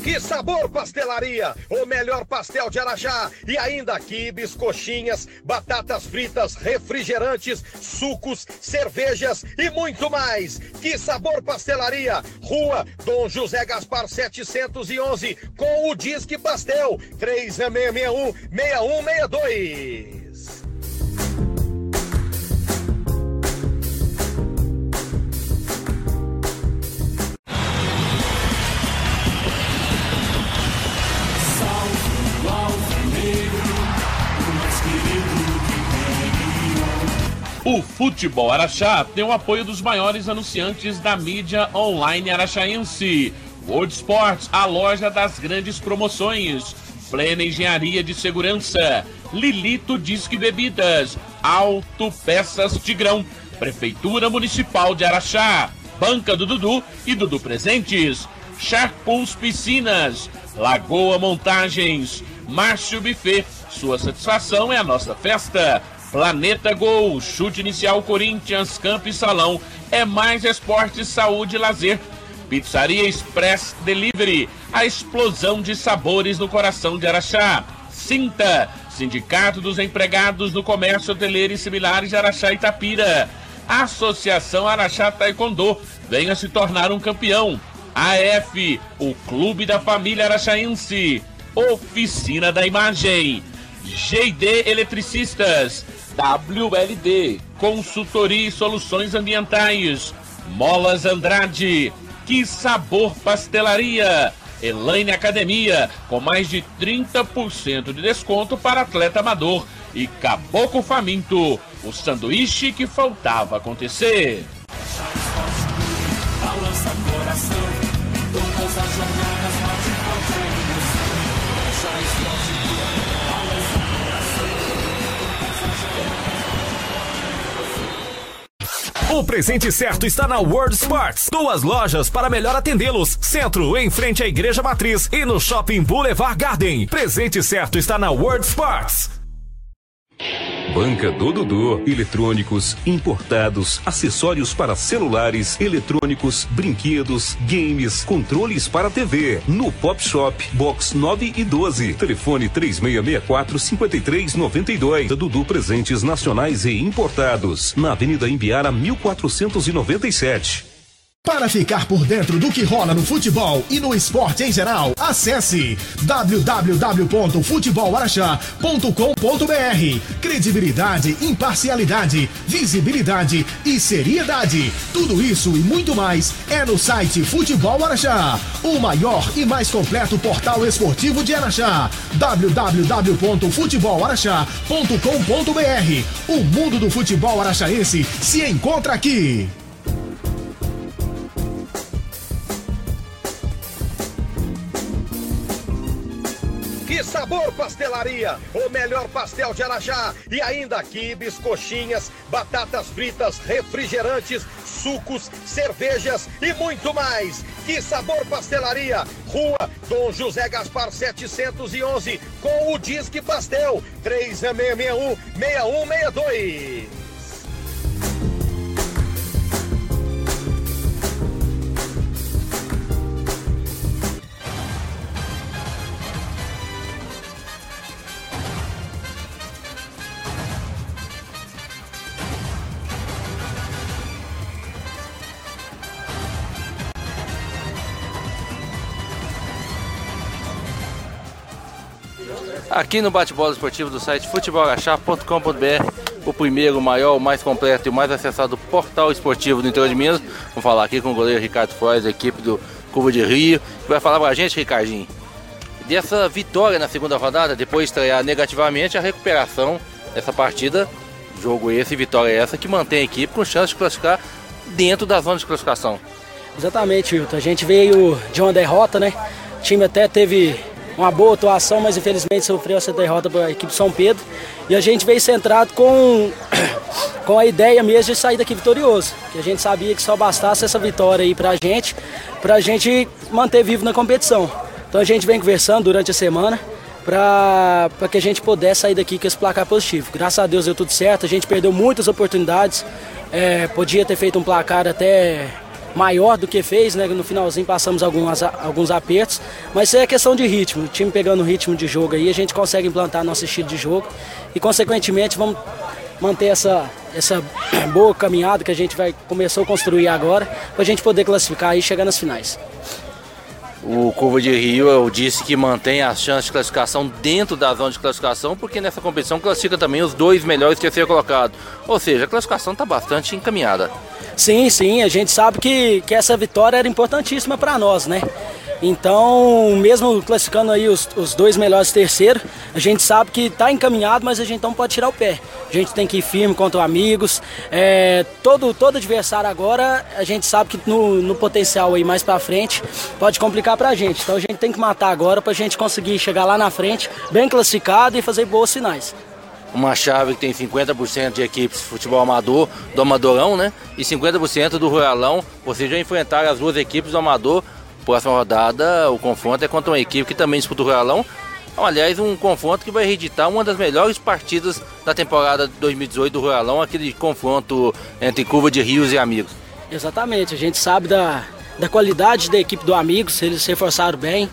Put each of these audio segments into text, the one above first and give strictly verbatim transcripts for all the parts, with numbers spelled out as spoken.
Que Sabor Pastelaria, o melhor pastel de Araxá. E ainda quibes, coxinhas, batatas fritas, refrigerantes, sucos, cervejas e muito mais. Que Sabor Pastelaria, Rua Dom José Gaspar setecentos e onze, com o Disque Pastel, três seis seis um, seis um seis dois. O Futebol Araxá tem o apoio dos maiores anunciantes da mídia online araxaense. World Sports, a loja das grandes promoções. Plena Engenharia de Segurança. Lilito Disque Bebidas. Auto Peças Tigrão. Prefeitura Municipal de Araxá. Banca do Dudu e Dudu Presentes. Charpons Piscinas. Lagoa Montagens. Márcio Buffet. Sua satisfação é a nossa festa. Planeta Gol, chute inicial Corinthians, campo e salão, é mais esporte, saúde e lazer. Pizzaria Express Delivery, a explosão de sabores no coração de Araxá. Sinta, Sindicato dos Empregados do Comércio Hoteleiro e Similares de Araxá e Itapira. Associação Araxá Taekwondo, venha se tornar um campeão. A F, o Clube da Família Araxaense. Oficina da Imagem. G D Eletricistas. W L D, Consultoria e Soluções Ambientais. Molas Andrade. Que Sabor Pastelaria. Elaine Academia, com mais de trinta por cento de desconto para atleta amador. E Caboclo Faminto, o sanduíche que faltava acontecer. O presente certo está na World Sports. Duas lojas para melhor atendê-los. Centro, em frente à Igreja Matriz, e no Shopping Boulevard Garden. Presente certo está na World Sports. Banca do Dudu. Eletrônicos, importados, acessórios para celulares, eletrônicos, brinquedos, games, controles para T V. No Pop Shop, box nove e doze. Telefone três seis seis quatro, cinco três nove dois. Dudu Presentes Nacionais e Importados. Na Avenida Imbiara, mil quatrocentos e noventa e sete. Para ficar por dentro do que rola no futebol e no esporte em geral, acesse w w w ponto futebol araxá ponto com ponto b r. Credibilidade, imparcialidade, visibilidade e seriedade. Tudo isso e muito mais é no site Futebol Araxá, o maior e mais completo portal esportivo de Araxá. w w w ponto futebol araxá ponto com ponto b r. O mundo do futebol araxaense se encontra aqui. Que Sabor Pastelaria, o melhor pastel de Araxá. E ainda quibes, coxinhas, batatas fritas, refrigerantes, sucos, cervejas e muito mais. Que Sabor Pastelaria, Rua Dom José Gaspar setecentos e onze, com o Disque Pastel, três seis seis um, seis um seis dois. Aqui no bate-bola esportivo do site futebol araxá ponto com ponto b r, o primeiro, o maior, o mais completo e o mais acessado portal esportivo do interior de Minas. Vamos falar aqui com o goleiro Ricardo Foz, a equipe do Curva de Rio, que vai falar pra gente, Ricardinho, dessa vitória na segunda rodada, depois de estrear negativamente, a recuperação dessa partida, jogo esse, vitória essa, que mantém a equipe com chance de classificar dentro da zona de classificação. Exatamente, Wilton. A gente veio de uma derrota, né? O time até teve uma boa atuação, mas infelizmente sofreu essa derrota para a equipe São Pedro. E a gente veio centrado com, com a ideia mesmo de sair daqui vitorioso. Que a gente sabia que só bastasse essa vitória aí para a gente, para a gente manter vivo na competição. Então a gente vem conversando durante a semana para que a gente pudesse sair daqui com esse placar positivo. Graças a Deus deu tudo certo, a gente perdeu muitas oportunidades. É, podia ter feito um placar até maior do que fez, né? No finalzinho passamos algumas, alguns apertos, mas isso é questão de ritmo. O time pegando o ritmo de jogo aí, a gente consegue implantar nosso estilo de jogo e, consequentemente, vamos manter essa, essa boa caminhada que a gente vai, começou a construir agora, para a gente poder classificar e chegar nas finais. O Curva de Rio, eu disse que mantém as chances de classificação dentro da zona de classificação, porque nessa competição classifica também os dois melhores terceiro colocados. Ou seja, a classificação está bastante encaminhada. Sim, sim, a gente sabe que, que essa vitória era importantíssima para nós, né? Então, mesmo classificando aí os, os dois melhores terceiros, a gente sabe que está encaminhado, mas a gente não pode tirar o pé. A gente tem que ir firme contra o Amigos. É, todo, todo adversário agora, a gente sabe que no, no potencial aí mais para frente pode complicar para a gente. Então a gente tem que matar agora para a gente conseguir chegar lá na frente, bem classificado e fazer boas finais. Uma chave que tem cinquenta por cento de equipes de futebol amador, do Amadorão, né? E cinquenta por cento do Ruralão. Vocês já enfrentaram as duas equipes do Amador. Próxima rodada, o confronto é contra uma equipe que também disputa o Ruralão. Aliás, um confronto que vai reeditar uma das melhores partidas da temporada de dois mil e dezoito do Ruralão, aquele confronto entre Curva de Rios e Amigos. Exatamente, a gente sabe da, da qualidade da equipe do Amigos, eles se reforçaram bem.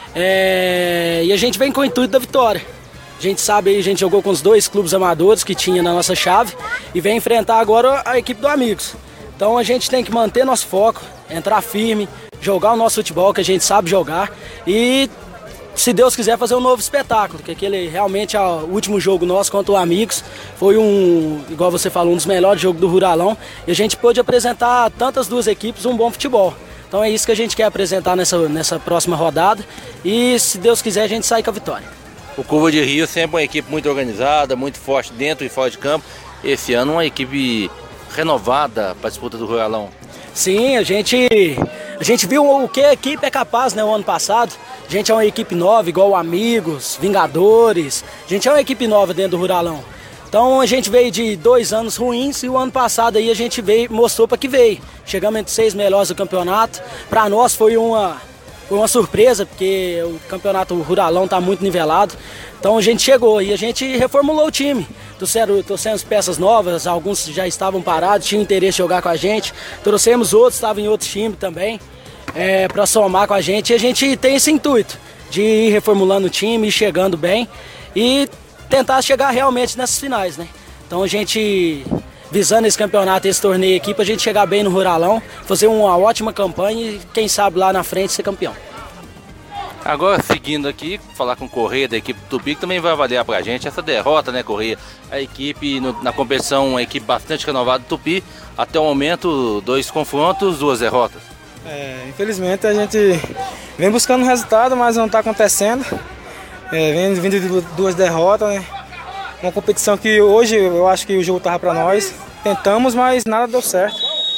É, e a gente vem com o intuito da vitória. A gente sabe, a gente jogou com os dois clubes amadores que tinha na nossa chave e vem enfrentar agora a equipe do Amigos. Então a gente tem que manter nosso foco, entrar firme, jogar o nosso futebol que a gente sabe jogar e, se Deus quiser, fazer um novo espetáculo, que aquele realmente é o último jogo nosso contra o Amigos. Foi um, igual você falou, um dos melhores jogos do Ruralão e a gente pôde apresentar tantas duas equipes um bom futebol. Então é isso que a gente quer apresentar nessa, nessa próxima rodada e, se Deus quiser, a gente sai com a vitória. O Curva de Rio sempre uma equipe muito organizada, muito forte dentro e fora de campo. Esse ano uma equipe renovada para a disputa do Ruralão. Sim, a gente, a gente viu o que a equipe é capaz, né, o ano passado. A gente é uma equipe nova, igual Amigos, Vingadores. A gente é uma equipe nova dentro do Ruralão. Então a gente veio de dois anos ruins e o ano passado aí a gente veio, mostrou para que veio. Chegamos entre seis melhores do campeonato. Para nós foi uma, foi uma surpresa, porque o campeonato Ruralão está muito nivelado. Então a gente chegou e a gente reformulou o time. Trouxeram, trouxemos peças novas, alguns já estavam parados, tinham interesse em jogar com a gente. Trouxemos outros, estavam em outro time também, é, para somar com a gente. E a gente tem esse intuito de ir reformulando o time, ir chegando bem e tentar chegar realmente nessas finais, né? Então a gente, visando esse campeonato, esse torneio aqui, para a gente chegar bem no Ruralão, fazer uma ótima campanha e quem sabe lá na frente ser campeão. Agora, seguindo aqui, falar com o Correia da equipe do Tupi, que também vai avaliar pra gente essa derrota, né, Correia? A equipe no, na competição, uma equipe bastante renovada do Tupi, até o momento, dois confrontos, duas derrotas. É, infelizmente a gente vem buscando resultado, mas não está acontecendo. É, vem vindo de duas derrotas, né? Uma competição que hoje eu acho que o jogo estava para nós. Tentamos, mas nada deu certo.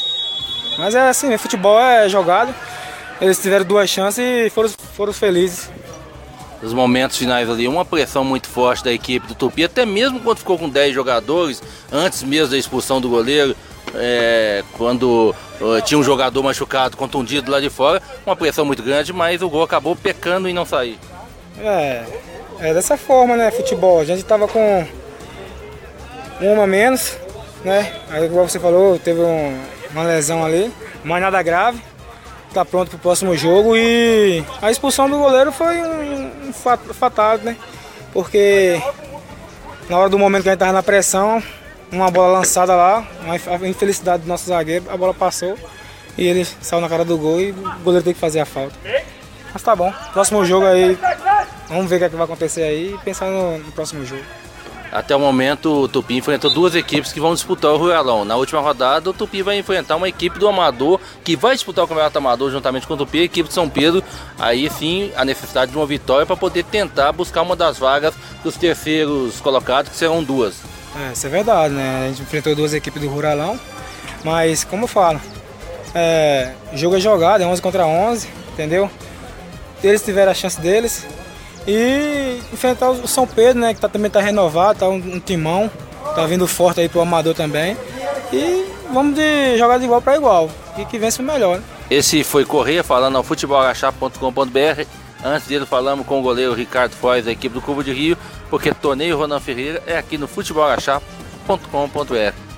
Mas é assim, futebol é jogado. Eles tiveram duas chances e foram, foram felizes. Nos momentos finais ali, uma pressão muito forte da equipe do Tupi, até mesmo quando ficou com dez jogadores, antes mesmo da expulsão do goleiro, é, quando uh, tinha um jogador machucado, contundido lá de fora, uma pressão muito grande, mas o gol acabou pecando em não sair. É, é dessa forma, né, futebol. A gente tava com uma a menos, né, aí igual você falou, teve um, uma lesão ali, mas nada grave. Tá pronto pro próximo jogo e a expulsão do goleiro foi um, um fatal, né? Porque na hora do momento que a gente tava na pressão, uma bola lançada lá, uma infelicidade do nosso zagueiro, a bola passou e ele saiu na cara do gol e o goleiro tem que fazer a falta. Mas tá bom, próximo jogo aí, vamos ver o que, é que vai acontecer aí e pensar no, no próximo jogo. Até o momento, o Tupi enfrentou duas equipes que vão disputar o Ruralão. Na última rodada, o Tupi vai enfrentar uma equipe do Amador, que vai disputar o Campeonato Amador juntamente com o Tupi, a equipe de São Pedro. Aí sim, a necessidade de uma vitória para poder tentar buscar uma das vagas dos terceiros colocados, que serão duas. É, isso é verdade, né? A gente enfrentou duas equipes do Ruralão, mas como eu falo, é, jogo é jogado, é onze contra onze, entendeu? Eles tiveram a chance deles. E enfrentar o São Pedro, né, que tá, também está renovado, tá um, um timão, tá vindo forte aí pro Amador também. E vamos de jogar de igual para igual, e que vence o melhor. Né? Esse foi Correia falando ao futebol arachá ponto com ponto br. Antes dele falamos com o goleiro Ricardo Foz, da equipe do Curva de Rio, porque torneio Ronan Ferreira é aqui no futebol arachá ponto com ponto br.